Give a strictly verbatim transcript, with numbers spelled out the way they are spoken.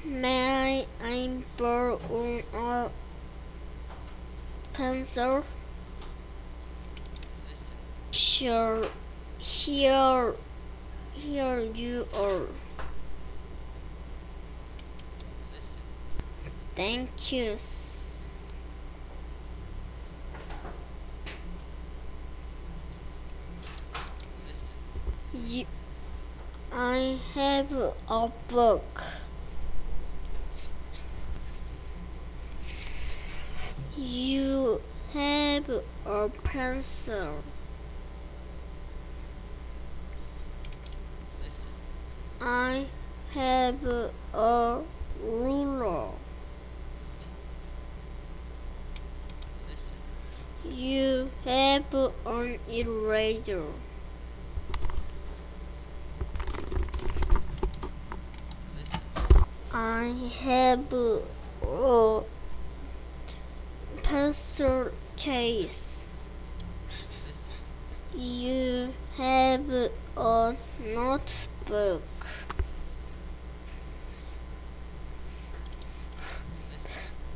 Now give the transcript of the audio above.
May I borrow a pencil? Listen. Sure. Here, here you are. Listen. Thank you. Listen. You, I have a book. Listen. You have a pencil. Listen. I have a ruler. Listen. You have an eraser. Listen. I have a pencil case. Listen. You have a notebook.